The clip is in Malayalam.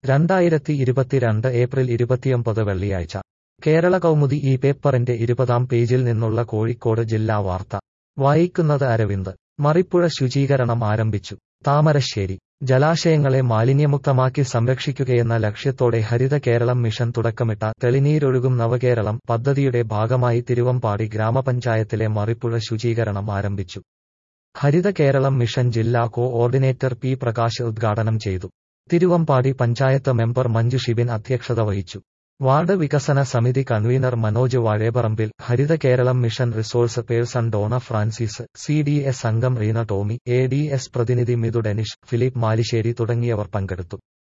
2022 ഏപ്രിൽ 29 വെള്ളിയാഴ്ച കേരള കൗമുദി ഈ പേപ്പറിന്റെ 20-ാം പേജിൽ നിന്നുള്ള കോഴിക്കോട് ജില്ലാ വാർത്ത വായിക്കുന്നത് അരവിന്ദ്. മറിപ്പുഴ ശുചീകരണം ആരംഭിച്ചു. താമരശ്ശേരി. ജലാശയങ്ങളെ മാലിന്യമുക്തമാക്കി സംരക്ഷിക്കുകയെന്ന ലക്ഷ്യത്തോടെ ഹരിത കേരളം മിഷൻ തുടക്കമിട്ട തെളിനീരൊഴുകും നവകേരളം പദ്ധതിയുടെ ഭാഗമായി തിരുവമ്പാടി ഗ്രാമപഞ്ചായത്തിലെ മറിപ്പുഴ ശുചീകരണം ആരംഭിച്ചു. ഹരിത കേരളം മിഷൻ ജില്ലാ കോ-ഓർഡിനേറ്റർ പി പ്രകാശ് ഉദ്ഘാടനം ചെയ്തു. തിരുവമ്പാടി പഞ്ചായത്ത് മെമ്പർ മഞ്ജു ഷിബിൻ അധ്യക്ഷത വഹിച്ചു. വാർഡ് വികസന സമിതി convener Manoj Vazhepparambil, Haritha Keralam mission resource person Dona Francis, CDS അംഗം റീന ടോമി, ADS പ്രതിനിധി മിതു ഡെനിഷ്, ഫിലിപ്പ് മാലിശ്ശേരി തുടങ്ങിയവർ പങ്കെടുത്തു.